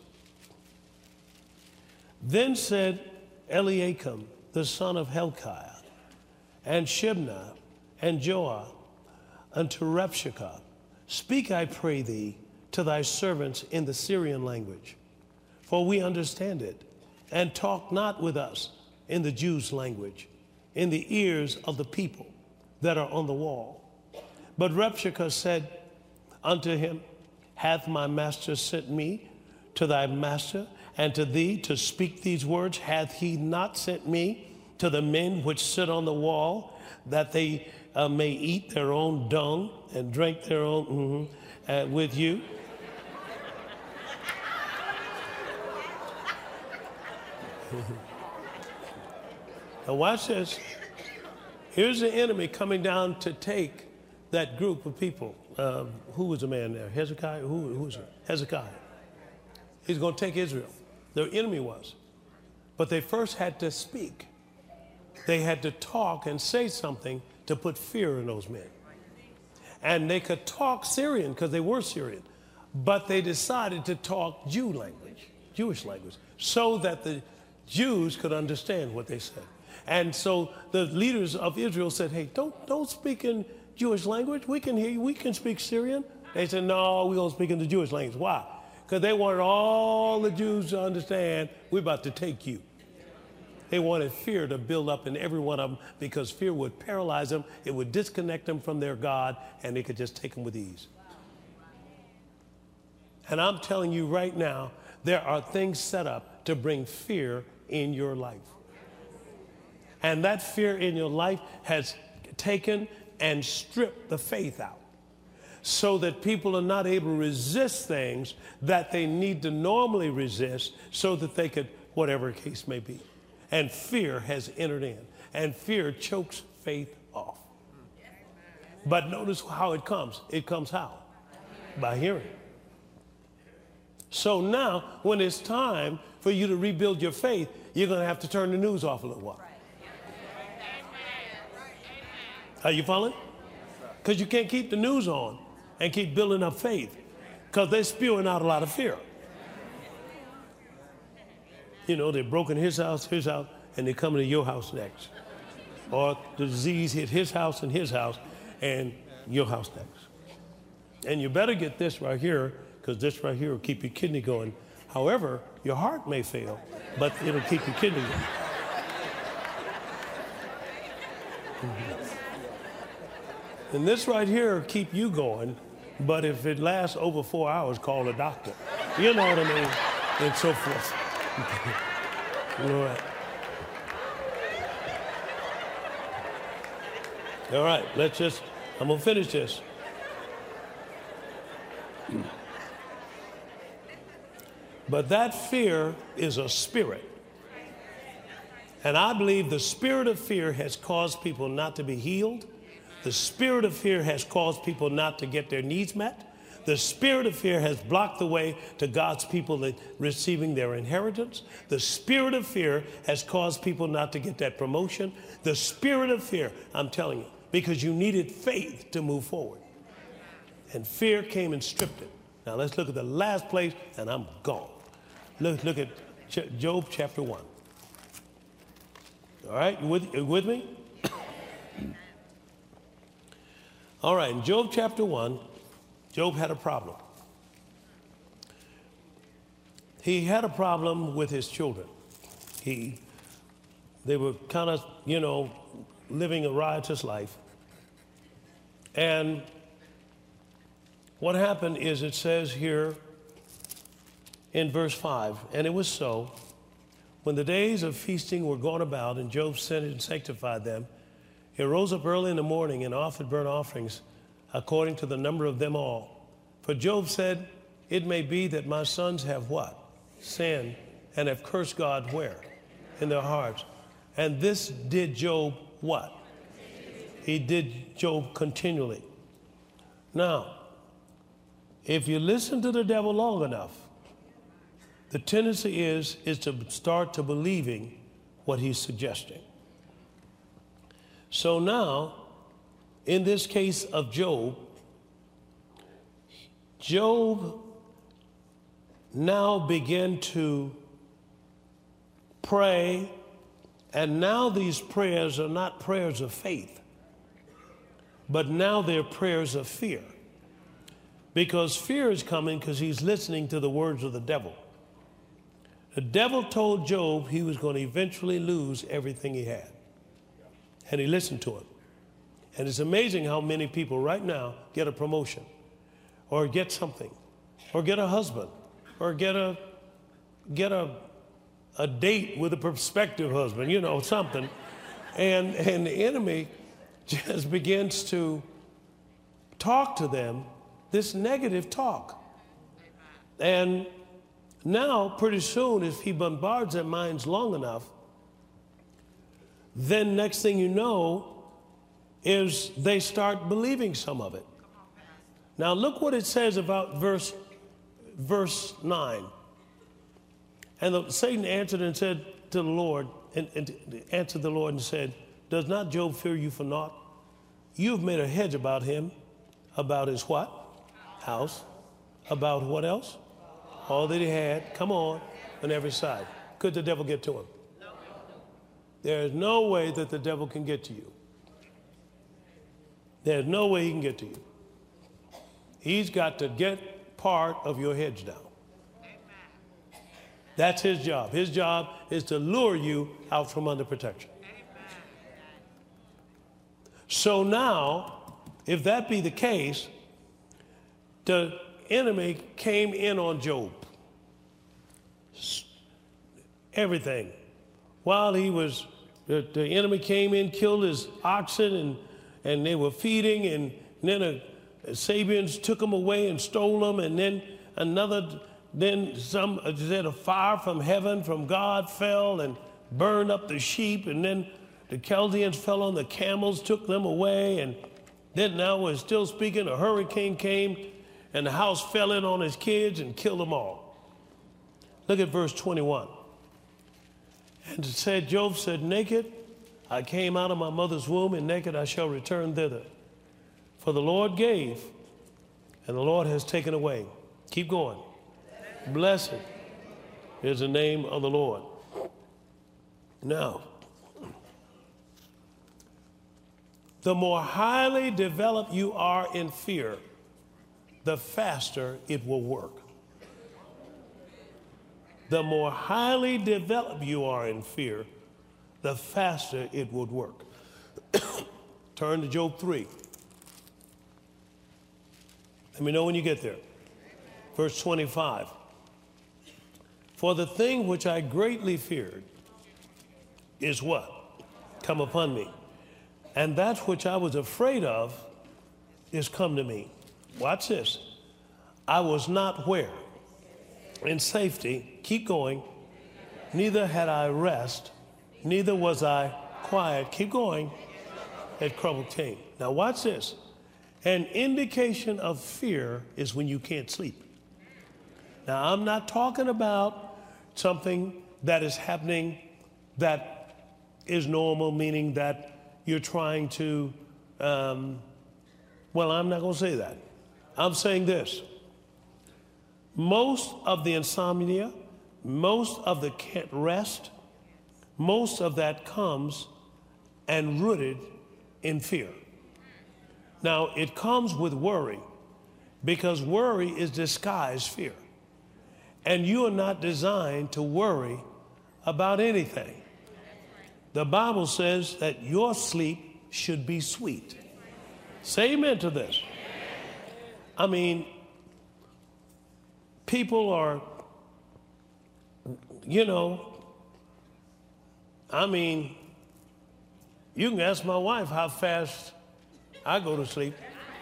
Then said Eliakim, the son of Hilkiah, and Shebna, and Joah, unto Rabshakeh, speak, I pray thee, to thy servants in the Syrian language, for we understand it, and talk not with us in the Jews' language, in the ears of the people that are on the wall. But Rabshakeh said unto him, hath my master sent me to thy master and to thee to speak these words? Hath he not sent me to the men which sit on the wall, that they uh, may eat their own dung and drink their own mm-hmm, uh, with you? Now watch this. Here's the enemy coming down to take that group of people. Um, who was the man there? Hezekiah? Who, who was it? Hezekiah. He's going to take Israel. Their enemy was. But they first had to speak. They had to talk and say something to put fear in those men. And they could talk Syrian because they were Syrian. But they decided to talk Jew language, Jewish language, so that the Jews could understand what they said. And so the leaders of Israel said, hey, don't, don't speak in Jewish language. We can hear you. We can speak Syrian. They said, no, we're going to speak in the Jewish language. Why? Because they wanted all the Jews to understand we're about to take you. They wanted fear to build up in every one of them because fear would paralyze them. It would disconnect them from their God, and they could just take them with ease. And I'm telling you right now, there are things set up to bring fear in your life. And that fear in your life has taken and stripped the faith out so that people are not able to resist things that they need to normally resist so that they could, whatever the case may be. And fear has entered in, and fear chokes faith off. But notice how it comes. It comes how? By hearing. So now, when it's time for you to rebuild your faith, you're going to have to turn the news off a little while. Are you following? Because you can't keep the news on and keep building up faith because they're spewing out a lot of fear. You know, they've broken his house, his house, and they're coming to your house next. Or the disease hit his house and his house and your house next. And you better get this right here because this right here will keep your kidney going. However, your heart may fail, but it'll keep your kidney going. Mm-hmm. And this right here will keep you going, but if it lasts over four hours, call a doctor. You know what I mean? And so forth. All right. All right, let's just, I'm going to finish this. But that fear is a spirit. And I believe the spirit of fear has caused people not to be healed. The spirit of fear has caused people not to get their needs met. The spirit of fear has blocked the way to God's people receiving their inheritance. The spirit of fear has caused people not to get that promotion. The spirit of fear, I'm telling you, because you needed faith to move forward. And fear came and stripped it. Now let's look at the last place, and I'm gone. Look, look at Ch- Job chapter one. All right, you with, you with me? All right, in Job chapter one, Job had a problem. He had a problem with his children. He, they were kind of, you know, living a riotous life. And what happened is, it says here in verse five, and it was so, when the days of feasting were gone about, and Job sent and sanctified them, he rose up early in the morning and offered burnt offerings according to the number of them all. For Job said, it may be that my sons have what? Sinned, and have cursed God where? In their hearts. And this did Job what? He did Job continually. Now, if you listen to the devil long enough, the tendency is, is to start to believing what he's suggesting. So now, in this case of Job, Job now began to pray, and now these prayers are not prayers of faith, but now they're prayers of fear. Because fear is coming because he's listening to the words of the devil. The devil told Job he was going to eventually lose everything he had. And he listened to him. And it's amazing how many people right now get a promotion, or get something, or get a husband, or get a get a a date with a prospective husband, you know, something. And and the enemy just begins to talk to them this negative talk. And now, pretty soon, if he bombards their minds long enough, then next thing you know is they start believing some of it. Now, look what it says about verse, verse nine. And the, Satan answered and said to the Lord, and, and answered the Lord and said, does not Job fear you for naught? You've made a hedge about him, about his what? House. About what else? All that he had, come on, on every side. Could the devil get to him? There is no way that the devil can get to you. There's no way he can get to you. He's got to get part of your hedge down. That's his job. His job is to lure you out from under protection. So now, if that be the case, the enemy came in on Job. Everything. While he was, the, the enemy came in, killed his oxen, and, and they were feeding, and then a, a Sabians took them away and stole them, and then another, then some, said a fire from heaven, from God fell and burned up the sheep, and then the Chaldeans fell on the camels, took them away, and then now we're still speaking, a hurricane came, and the house fell in on his kids and killed them all. Look at verse twenty-one. And it said, Job said, naked I came out of my mother's womb, and naked I shall return thither. For the Lord gave, and the Lord has taken away. Keep going. Blessed is the name of the Lord. Now, the more highly developed you are in fear, the faster it will work. The more highly developed you are in fear, the faster it would work. Turn to Job three. Let me know when you get there. Verse twenty-five. For the thing which I greatly feared is what? Come upon me. And that which I was afraid of is come to me. Watch this. I was not where? In safety. Keep going. Neither had I rest, neither was I quiet. Keep going. At trouble came. Now watch this. An indication of fear is when you can't sleep. Now I'm not talking about something that is happening that is normal, meaning that you're trying to, um, well, I'm not going to say that. I'm saying this. Most of the insomnia, most of the can't rest, most of that comes and rooted in fear. Now, it comes with worry because worry is disguised fear. And you are not designed to worry about anything. The Bible says that your sleep should be sweet. Say amen to this. I mean, people are, you know, I mean, you can ask my wife how fast I go to sleep.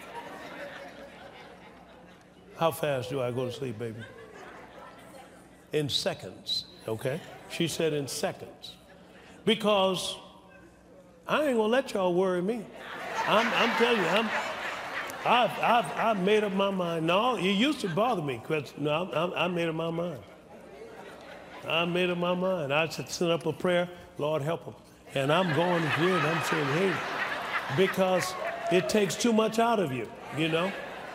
How fast do I go to sleep, baby? In seconds, okay? She said in seconds. Because I ain't gonna let y'all worry me. I'm, I'm telling you, I'm, I've, I've, I've made up my mind. No, it used to bother me, because no, I, I made up my mind. I made up my mind. I said, send up a prayer, Lord help them. And I'm going to here and I'm saying, hey, because it takes too much out of you, you know?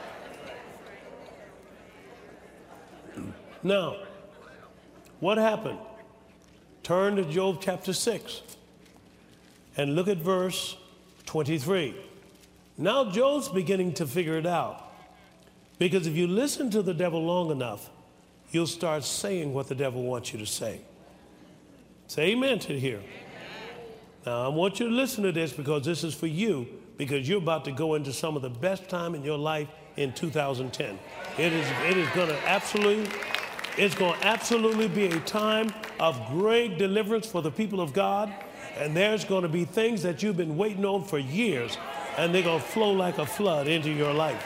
Now, what happened? Turn to Job chapter six and look at verse twenty-three. Now Job's beginning to figure it out, because if you listen to the devil long enough, you'll start saying what the devil wants you to say. Say amen to here. Now I want you to listen to this, because this is for you, because you're about to go into some of the best time in your life in two thousand ten. It is, it is going to absolutely, it's going to absolutely be a time of great deliverance for the people of God. And there's going to be things that you've been waiting on for years, and they're going to flow like a flood into your life.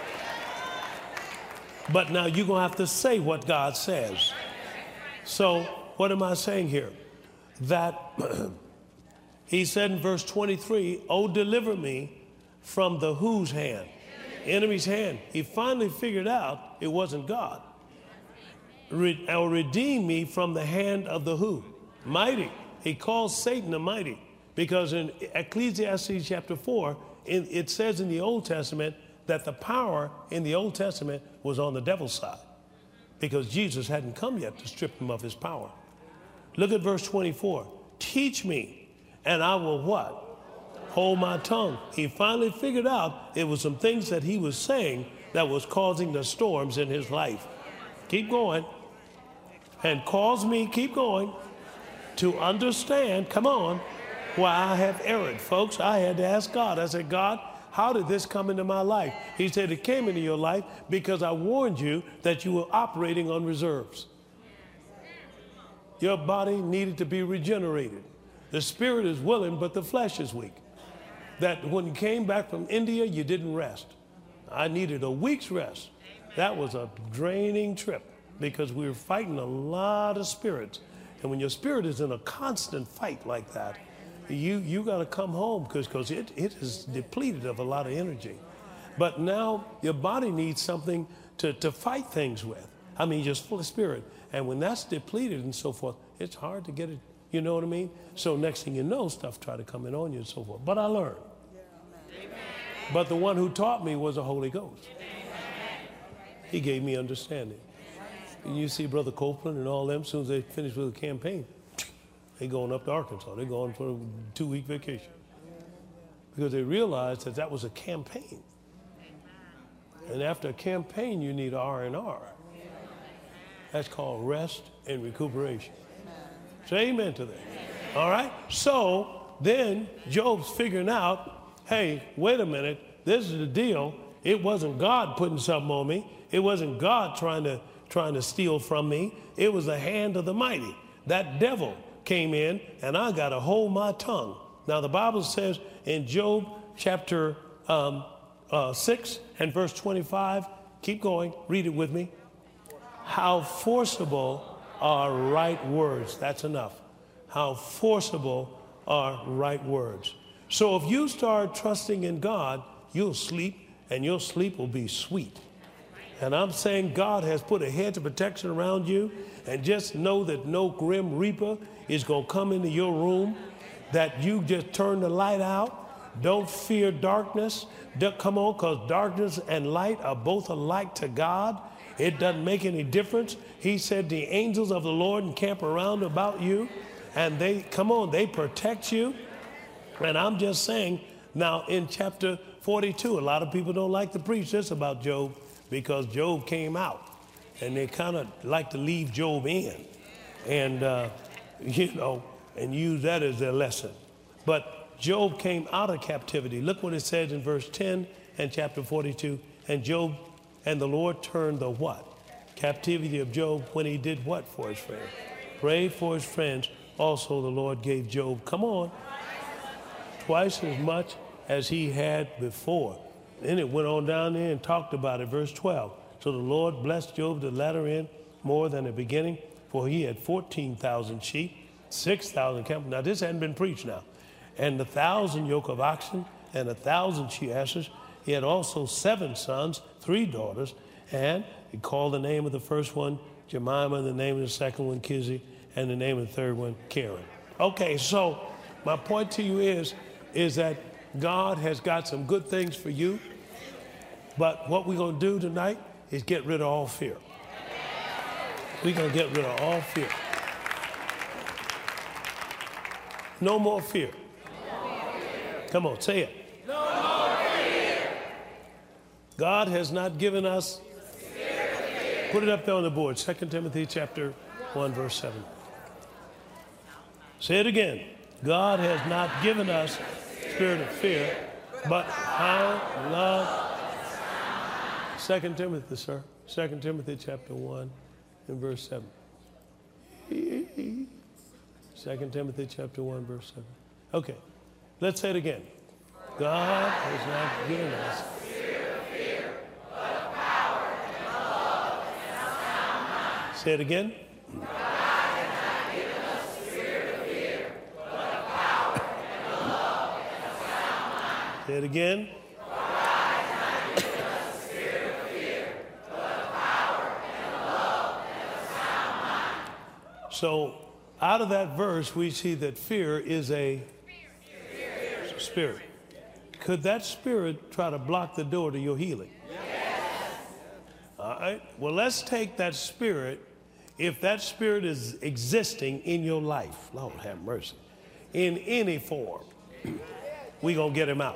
But now you're going to have to say what God says. So what am I saying here? That he said in verse twenty-three, oh, deliver me from the whose hand? Enemy's hand. He finally figured out it wasn't God. Re- or redeem me from the hand of the who? Mighty. He calls Satan a mighty, because in Ecclesiastes chapter four, it, it says in the Old Testament that the power in the Old Testament was on the devil's side, because Jesus hadn't come yet to strip him of his power. Look at verse twenty-four. Teach me, and I will what? Hold my tongue. He finally figured out it was some things that he was saying that was causing the storms in his life. Keep going. And cause me, keep going, to understand, come on, why I have erred. Folks, I had to ask God. I said, God, how did this come into my life? He said, it came into your life because I warned you that you were operating on reserves. Your body needed to be regenerated. The spirit is willing, but the flesh is weak. That when you came back from India, you didn't rest. I needed a week's rest. That was a draining trip, because we were fighting a lot of spirits. And when your spirit is in a constant fight like that, you, you got to come home, because because it, it is depleted of a lot of energy. But now your body needs something to, to fight things with. I mean, just full of spirit. And when that's depleted and so forth, it's hard to get it, you know what I mean? So next thing you know, stuff try to come in on you and so forth. But I learned. Amen. But the one who taught me was the Holy Ghost. Amen. He gave me understanding. And you see Brother Copeland and all them, as soon as they finish with the campaign, they going up to Arkansas. They're going for a two-week vacation. Because they realized that that was a campaign. And after a campaign, you need R and R. That's called rest and recuperation. Say amen to that. All right? So then Job's figuring out, hey, wait a minute. This is the deal. It wasn't God putting something on me. It wasn't God trying to trying to steal from me. It was the hand of the mighty. That devil came in, and I got to hold my tongue. Now, the Bible says in Job chapter um, uh, six and verse twenty-five, keep going, read it with me. How forcible are right words. That's enough. How forcible are right words. So if you start trusting in God, you'll sleep, and your sleep will be sweet. And I'm saying God has put a hedge of protection around you, and just know that no grim reaper is going to come into your room, that you just turn the light out. Don't fear darkness. Don't, come on, because darkness and light are both alike to God. It doesn't make any difference. He said the angels of the Lord encamp around about you, and they, come on, they protect you. And I'm just saying, now in chapter forty-two, a lot of people don't like to preach this about Job because Job came out, and they kind of like to leave Job in and, uh, you know, and use that as their lesson. But Job came out of captivity. Look what it says in verse ten and chapter forty-two. And Job, and the Lord turned the what? Captivity of Job when he did what for his friends? Prayed for his friends. Also the Lord gave Job, come on, twice as much as he had before. Then it went on down there and talked about it, verse twelve. So the Lord blessed Job the latter end more than the beginning, for he had fourteen thousand sheep, six thousand camels. Now this hadn't been preached now. And a thousand yoke of oxen and a thousand she asses. He had also seven sons, three daughters, and he called the name of the first one Jemima, the name of the second one Kizzy, and the name of the third one Karen. Okay, so my point to you is, is that God has got some good things for you, but what we're going to do tonight is get rid of all fear. We're going to get rid of all fear. No more fear. Come on, say it. No more fear. God has not given us, put it up there on the board, Second Timothy chapter one, verse seven. Say it again. God has not given us spirit of fear, but power, love. Second Timothy, sir. Second Timothy chapter one and verse seven. Second Timothy chapter one, verse seven. Okay, let's say it again. God has not given us spirit of fear, but power and love and a sound mind. Say it again. God has not given us spirit of fear, but a power and love and a sound mind. Say it again. God has not given us spirit of fear, but a power and love and a sound mind. So out of that verse, we see that fear is a spirit. spirit. Could that spirit try to block the door to your healing? Yes. All right. Well, let's take that spirit. If that spirit is existing in your life, Lord have mercy, in any form, we're going to get him out.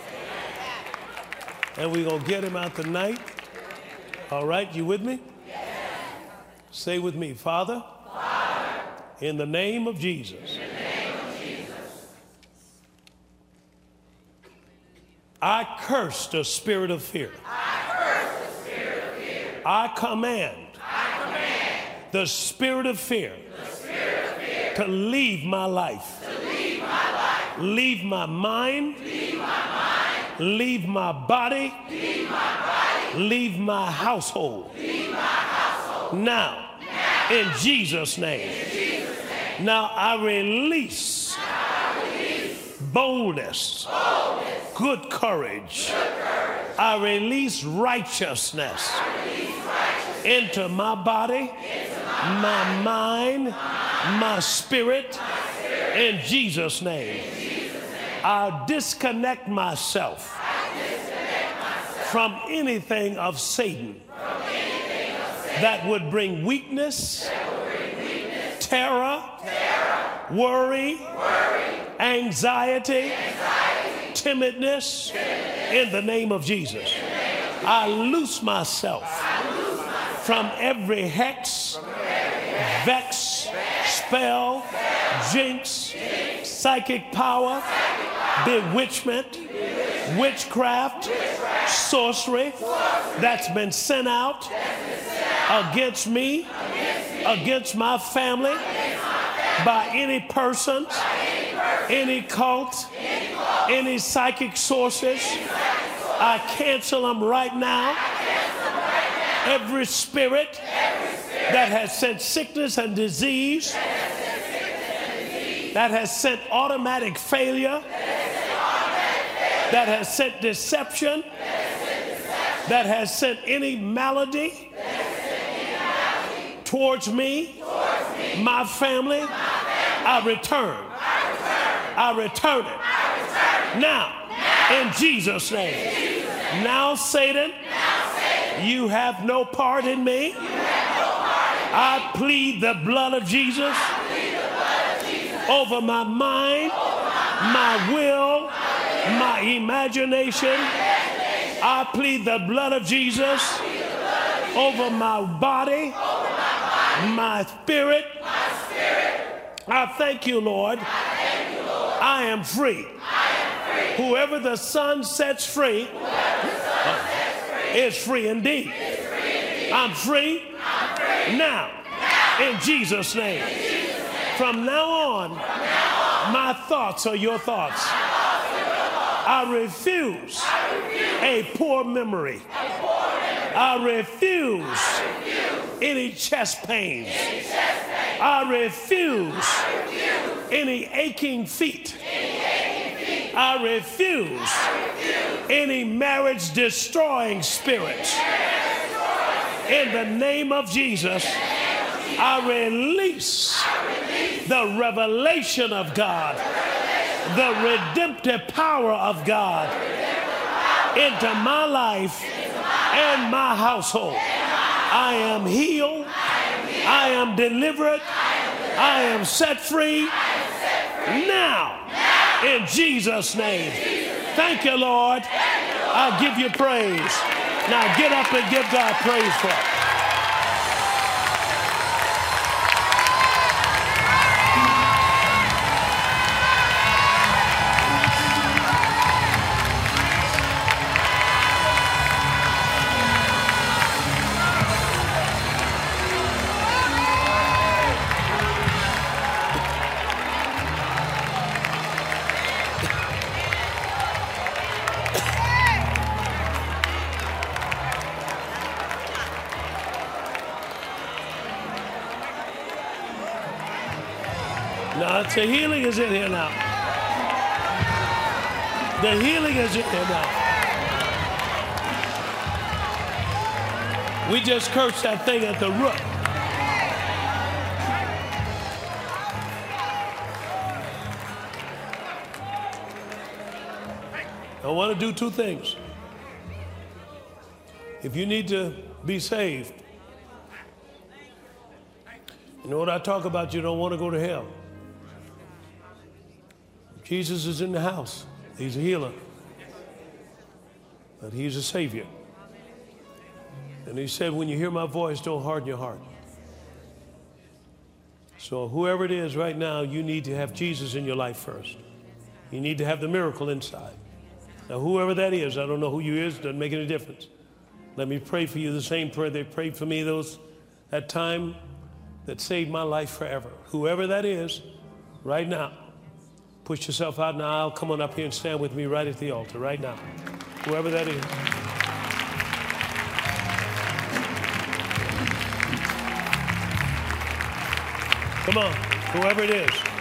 And we're going to get him out tonight. All right. You with me? Yes. Say with me, Father, Father, in the name of Jesus, I curse the spirit of fear. I curse the spirit of fear. I command, I command the spirit of fear, the spirit of fear to leave my life. To leave my life. Leave my mind. Leave my mind. Leave my body. Leave my body. Leave my household. Leave my household. Now, now in Jesus' name. In Jesus' name. Now I release, now I release boldness. boldness. Good courage. Good courage. I release righteousness, I release righteousness into my body, into my, my mind, my, my, spirit, my spirit, in Jesus' name. In Jesus' name. I disconnect myself, I disconnect myself from anything of Satan, from anything of Satan that would bring weakness, would bring weakness terror, terror, worry, worry anxiety, anxiety timidness, timidness in the name of Jesus. Name of Jesus. I loose myself, I loose myself from every hex, from every hex vex, vex, spell, spell jinx, jinx, psychic power, psychic power bewitchment, bewitchment witchcraft, witchcraft sorcery, sorcery that's been sent out, been sent out against, me, against me, against my family, against my family by any person, by any, person any cult, any Any psychic sources, I cancel them right now. Every spirit that has sent sickness and disease, that has sent automatic failure, that has sent deception, that has sent any malady towards me, my family, I return. I return it. Now, now, in Jesus' name. Jesus name. Now, Satan, now, Satan You have no part in me. I plead the blood of Jesus over my mind, my will, my imagination. I plead the blood of Jesus over my body, my spirit. I thank you, Lord. I am free. Whoever the Son sets free is free indeed. I'm free now in Jesus' name. From now on, my thoughts are your thoughts. I refuse a poor memory. I refuse any chest pains. I refuse any aching feet. I refuse any marriage destroying spirits. In the name of Jesus, I release the revelation of God, the redemptive power of God into my life and my household. I am healed. I am delivered. I am set free now in Jesus' name. Thank you, Lord. I'll give you praise. Now get up and give God praise for it. Now, the healing is in here now. The healing is in here now. We just cursed that thing at the root. I want to do two things. If you need to be saved, you know what I talk about? You don't want to go to hell. Jesus is in the house. He's a healer. But he's a savior. And he said, when you hear my voice, don't harden your heart. So whoever it is right now, you need to have Jesus in your life first. You need to have the miracle inside. Now, whoever that is, I don't know who you is, doesn't make any difference. Let me pray for you the same prayer they prayed for me those that time that saved my life forever. Whoever that is, right now, push yourself out in the aisle. Come on up here and stand with me right at the altar right now. Whoever that is. Come on, whoever it is.